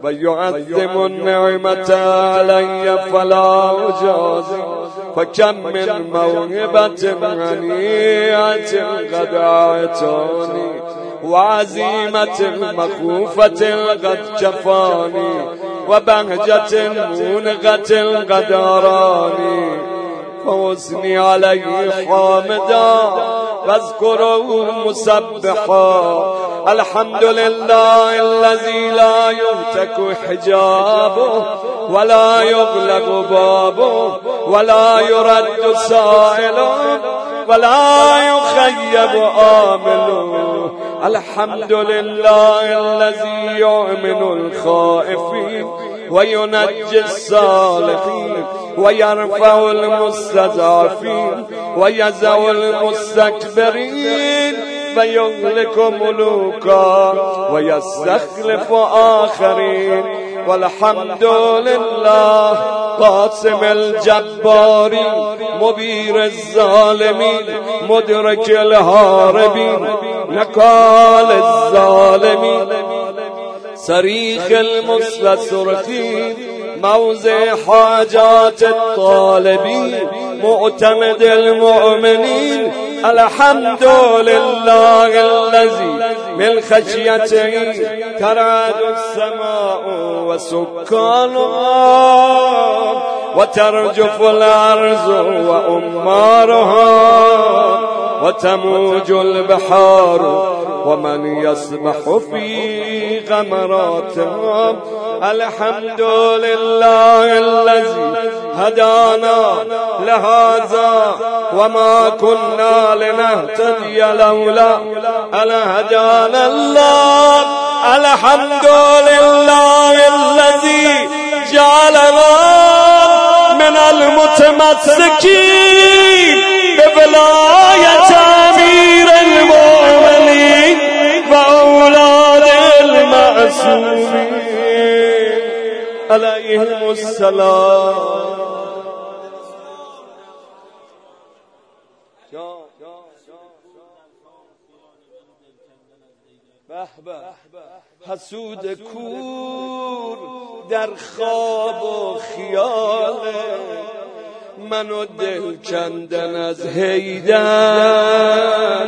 و یعظم النعمة علی فلا اجازی فکم من موهبت هنیعت قد اعطانی و عزیمت مخوفت قد کفانی و بهجت مونقت قد آرانی فوزنی علیه حامدا واذکره مسبحا الحمد لله الذي لا يهتك حجابه ولا يغلق بابه ولا يرد سائله ولا يخيب آمله الحمد لله الذي يؤمن الخائفين وينجي الصالحين ويرفع المستضعفين ويزع المستكبرين ويهلك ملوكا ويستخلف آخرين والحمد لله قاسم الجبارين مبير الظالمين مدرك الهاربين نكال الظالمين صريخ المستسرخين موضع حاجات الطالبين معتمد المؤمنين الحمد لله الذي من خشيته ترعد السماء وسكانها وترجف الأرض وأمارها وتموج البحار ومن يسبح في غمراتها الحمد لله الذي هدانا لهذا وما كنا لنهتدي لولا أن هدانا الله الحمد لله الذي جعلنا من المتمسكين بولاية أمير المؤمنين وأولاد المعصومين عليهم السلام. حسود کور در خواب و خیال منو دل کندن از حیدر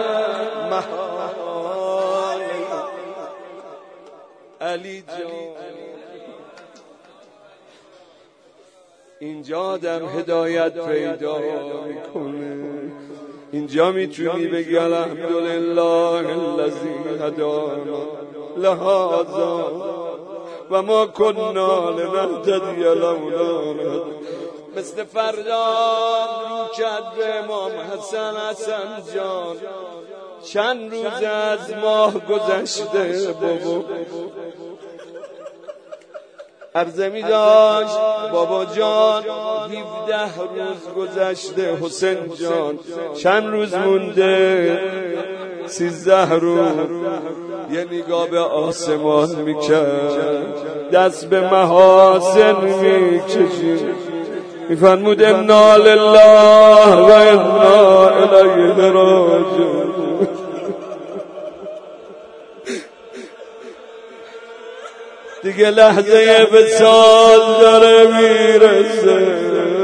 محال علی جان. اینجا آدم هدایت پیدا میکنه، اینجا میتونی بگی الحمدلله الذی هدانا لهذا و ما کنا لنهتدی لولا. مثل فردان رو کرد به امام حسن جان، چند روز از ماه گذشته بابا. عرضه می داشت بابا جان 17 روز گذشته، حسین جان چند روز مونده؟ 13 روز. یه نگاه به آسمان میکرد، دست به محاسن میکشید، میفرمود انا لله و انا الیه راجعون. دیگه لحظه وصال داره میرسه،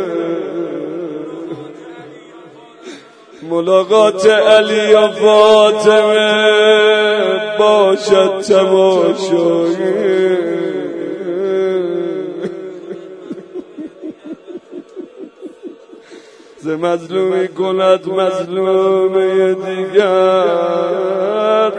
ملاقات علی و فاطمه باشد تماشایی. ز مظلومی کند مظلوم دیگر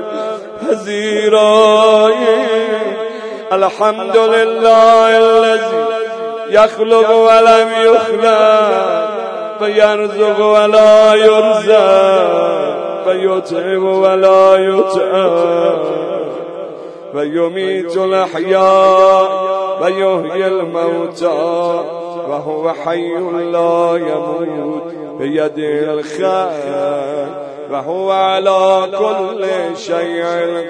پذیرایی. الحمد لله الذي يخلق ولم يخلق ويرزق ولا يرزق ويطعم ولا يطعم ويميت الأحياء ويحيي الموتى وهو حي لا يموت بيده الخير وهو على كل شيء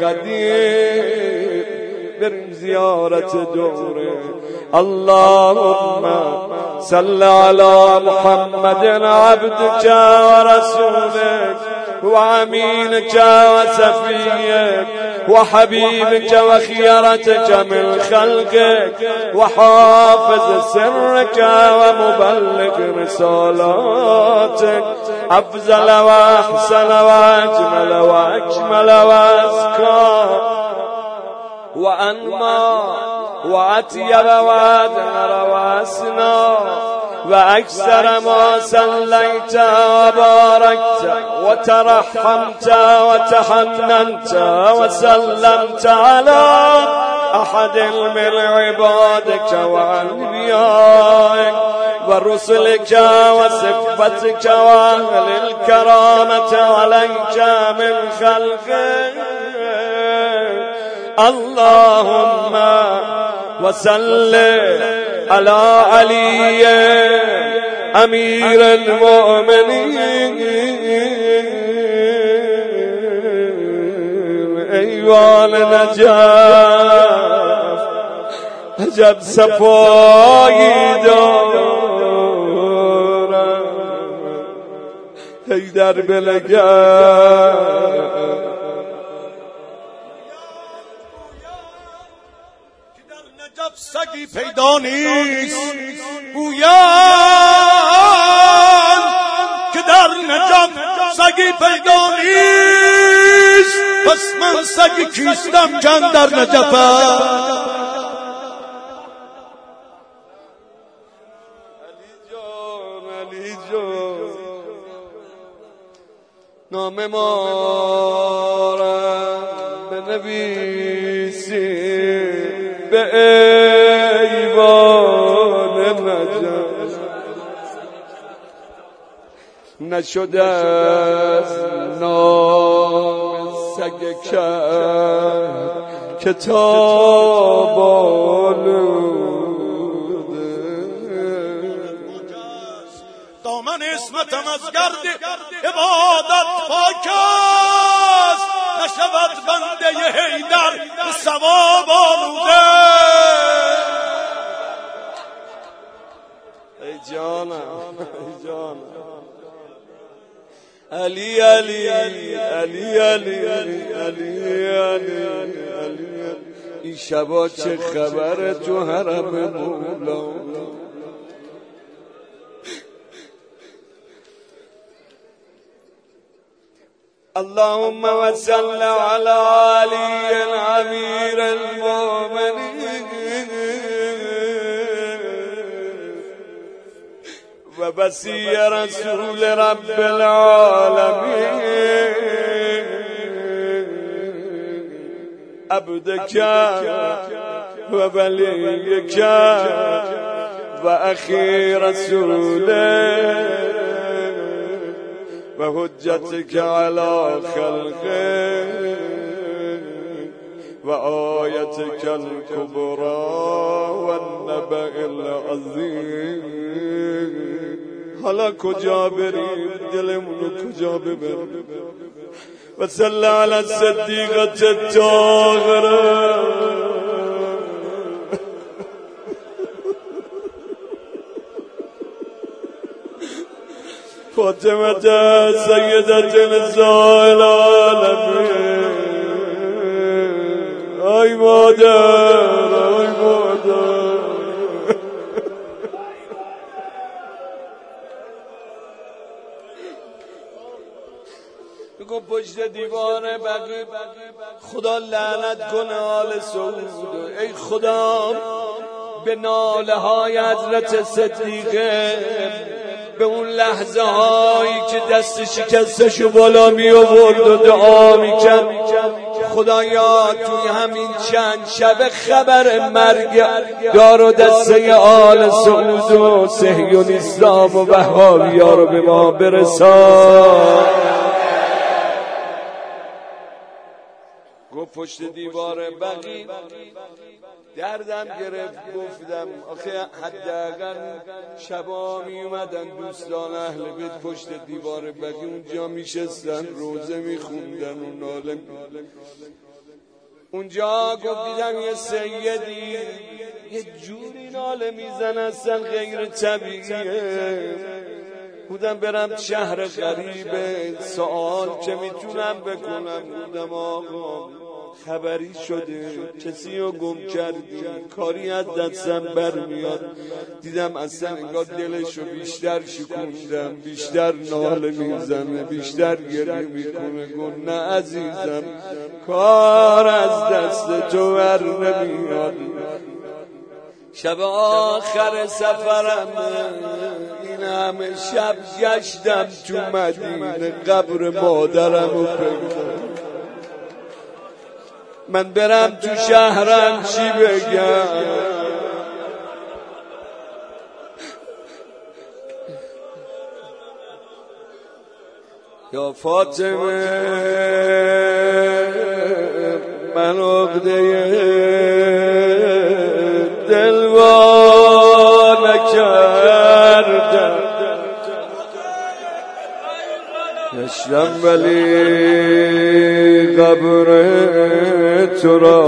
قدير. بریم زیارت دوره. اللهم صل على محمد عبدك ورسولك وامينك وصفيك وحبيبك وخيرتك من خلقك وحافظ سرك ومبلغ رسالاتك أفضل وأحسن وأجمل وأكمل وأزكى وأنمى وأطيب وأدهر وأسنى وأكثر ما صليت وباركت وترحمت وتحننت وسلمت على أحد من عبادك وأنبيائك ورسلك وصفتك وأهل الكرامة عليك من خلقك اللهم وصل على علي أمير المؤمنين ایوان نجف عجب صفایی دارم حیدر بلگم سگی پیدا نیست گویان که در نجف سگی پیدا نیست پس من سگی کیستم که در نجف علی جان نام ما را بنویسی به ایوان نجف نشده از نام سگ کرد کتاب آلوده دامن اسمتم از گرد عبادت پاک است نشود بنده حیدر به ثواب آلوده ای جانم ای جانم علی علی علی علی علی علی علی علی این شبا چه خبر تو حرم مولا اللهم وصل على علي الامير المؤمنين وبسي رسول رب العالمين عبدك ووليك وأخي رسوله وحجتك على خلقه وآيتك الكبرى والنبأ العظيم حالا کجا بریم دلمونو کجا ببریم و صلی علی الصدیقة الطاهرة فاطمة سيدة نساء العالمين ای مادر ای مادر بگو پشت دیوار بقیع خدا لعنت کنه آل سعود ای خدا به ناله های حضرت صدیقه به اون لحظه هایی که دست شکستشو بالا می آورد و دعا می کرد خدایا توی همین چند شب خبر مرگ دار و دسته آل سعود و صهیونیستان و وهابی‌ها رو به ما برسان گفت پشت دیوار بقیع دردم گرفت گفتم آخه حداقل شبا می اومدن دوستان اهل بیت پشت دیوار بقیع اونجا میشستن روزه میخوندن و ناله اونجا گفت دیدم یه سیدی یه جوری ناله میزن اصلا غیر طبیعیه بودم برم شهر غریبه سوال چه میتونم بکنم بودم آقا خبری شده کسی رو گم کردی، کاری از دستم برمیاد. دیدم اصلا انگار دلشو بیشتر شکوندم، بیشتر ناله میزنه، بیشتر گریه میکنه. گفت نه عزیزم، کار از دست تو بر نمیاد. شب آخر سفرم این همه شب گشتم تو مدینه قبر مادرم و من برم تو شهرم چی بگم؟ یا فاطمه من عقده دل وا نکردم، گشتم ولی قبر تو را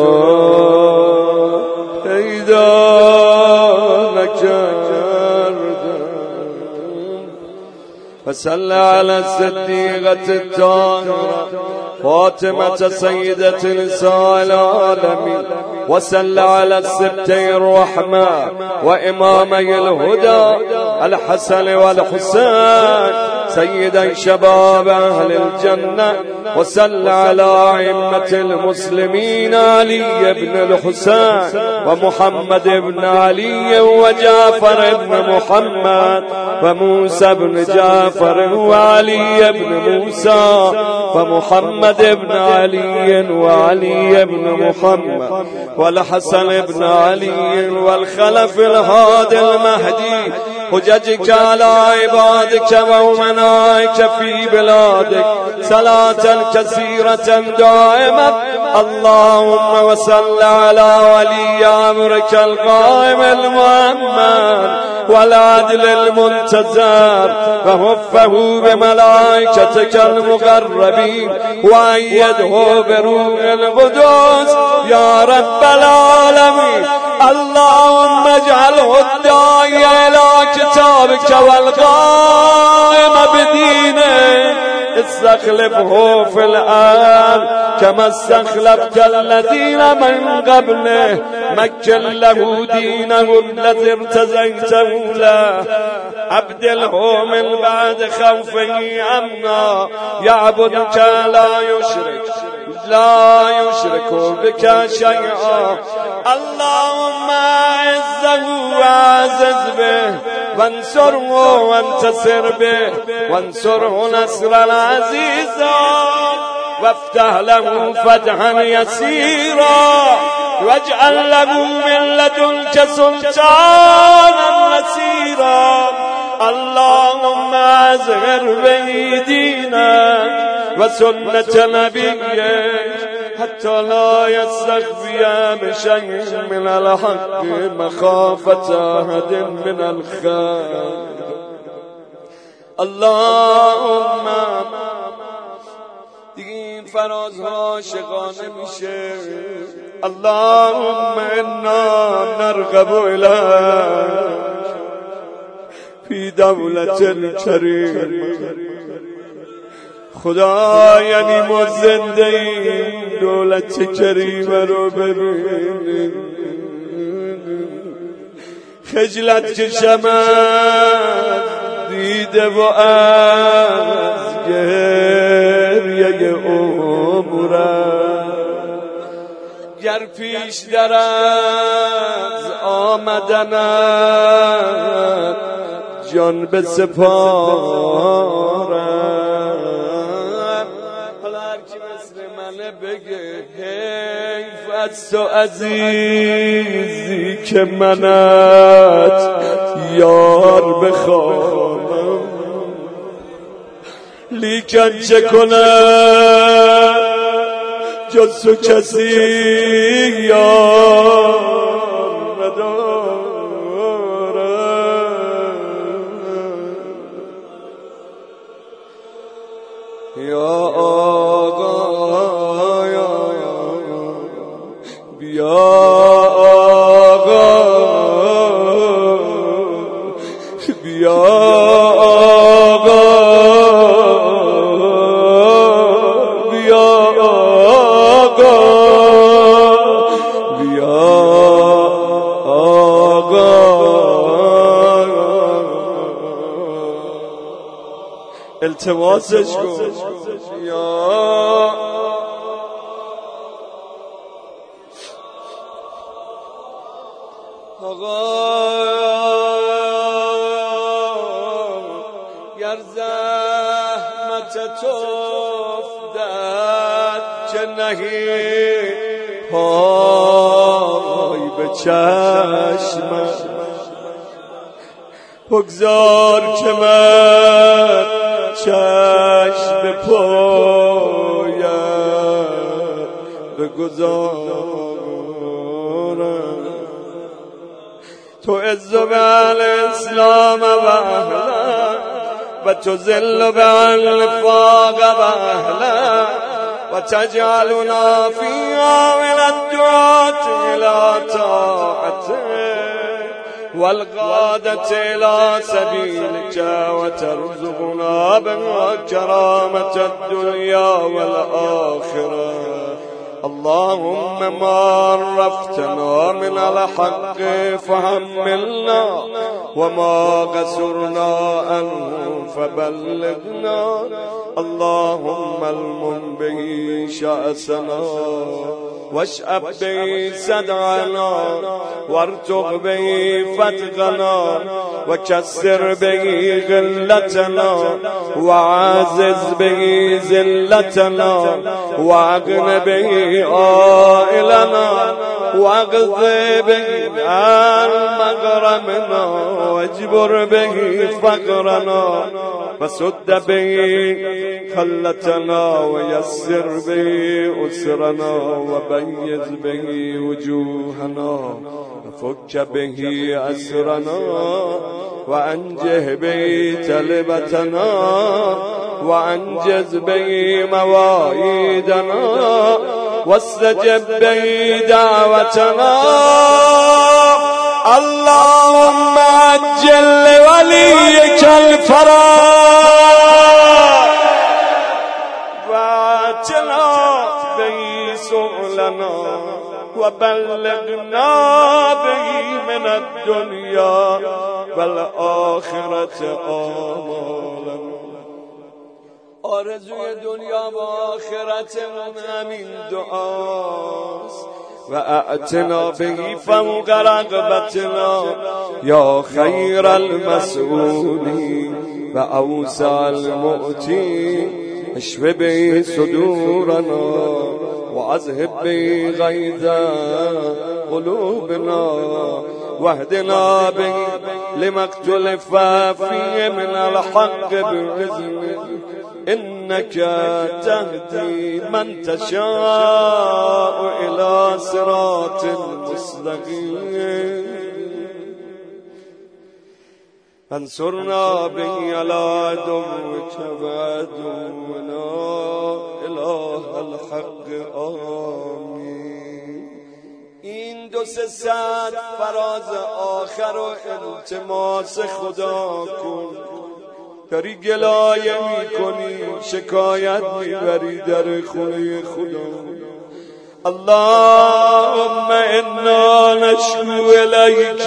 پیدا نکردم. فصل علی الصدیقة الطاهرة فاطمة سيدة نساء العالمين، وصل على السبتي الرحمة وإمامي الهدى الحسن والحسين سيدا شباب أهل الجنة، وصل على أئمة المسلمين علي بن الحسين ومحمد بن علي وجعفر بن محمد وموسى بن جعفر وعلي بن موسى ومحمد بن علي وعلي بن محمد والحسن بن علي والخلف الهادي المهدي، حججك على عبادك وأمنائك في بلادك صلاة كثيرة دائمة. اللهم وصل على ولي أمرك القائم المؤمن والعدل المنتظر وحفه بملائكتك المقربين وأيده بروح القدس يا رب العالمين. اللهم اجعله الداعي إلى كتابك والقائم بدينه، استخلفه في الأرض كما استخلفت الذين من قبله، مكن له دينه الذي ارتزقته له، أبدله من بعد خوفه أمنا يعبدك لا يشرك بك شيئا. اللهم أعزه وأعزز به وانصره وانتصر به، وانصره نصرا عزيزا وافتح له فتحا يسيرا واجعل له من لدنك سلطانا نصيرا. اللهم أظهر به دينك وسنة نبيك حتى لا يستخفي بشيء من الحق مخافة أحد من الخير. اللهم دیگه فرازها عاشقانه میشه. اللهم انا نرغب الیک فی دولت الکریم. خدا یعنی ما زنده ایم دولت کریمه رو ببینیم. خجلت کشمت دیده و از گریه عمرم، گر پیش در از آمدنت جان به سپارم. حالا هرکی مثل منه بگه حیف از تو عزیزی که منت یار بخوانم، لیکن چه کنم جز تو کسی یار ندارم. یا آقا بیا آقا بیا آقا بیا آقا التماسش کن یا آقا گر زحمت تو افتد چه نهی پای به چشمم بگذار که من چشم پایم بگذارم تو عز بالاسلام و اهله و تذل بالنفاق و اهله و تجعلنا فيها من الدعاة الى طاعته والقادة إلى سبيلك وترزقنا بها كرامة الدنيا والآخرة اللهم ما عرفتنا من الحق فحملنا وما قصرنا عنه فبلغنا اللهم المن به شأسنا واشأب به صدعنا وارتق به فتقنا وكسر به غلتنا وعزز به ذلتنا واغن به عائلنا واغض به عن مغرمنا واجبر به فقرنا وسد به خلتنا ويسر به أسرنا وبيض به وجوهنا وفك به أسرنا وأنجه به تلبتنا وأنجز به مواعيدنا واستجب به دعوتنا اللهم عجل لوليك الفرج واتنا به سؤلنا وبلغنا به من الدنيا والآخرة آمالنا آرزوی دنیا و آخرتمون همین دعاست و اعتنا بهی فوق رغبتنا یا خیر المسئولین و اوسع المؤتین اشف به صدورنا و اذهب به غیظ قلوبنا واهدنا به لما اختلف فيه من الحق بإذنك إنك تهدي من تشاء إلى صراط مستقيم انصرنا به على عدوك وعدونا إله الحق آمين. این 200 فراز آخر و التماس خدا کن. داری گلایه میکنی، شکایت میبری در خونه خدا. اللهم انا نشکو الیک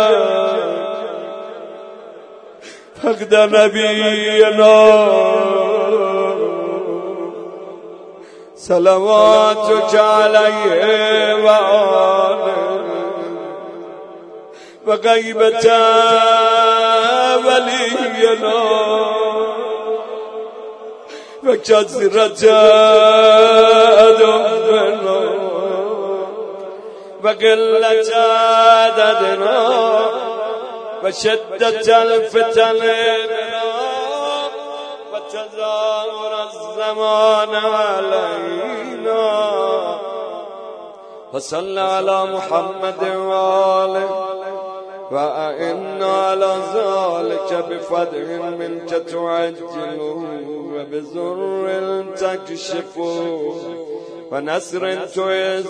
فقد نبینا صلواتک علیه و آله و غیبت ولینا و کثرت عدونا و قلت عددنا و شدت الفتن و تظاهر الزمان علینا و صل علی محمد و آله و اعنا علی ذلك بفضل منك تعجل و بضر تكشف و نصر تعز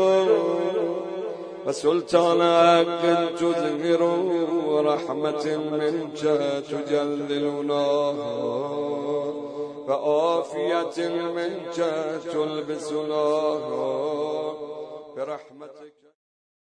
و سلطان حق تظهر و رحمت منك تجللنا و عافیت منك تلبسنا برحمتك.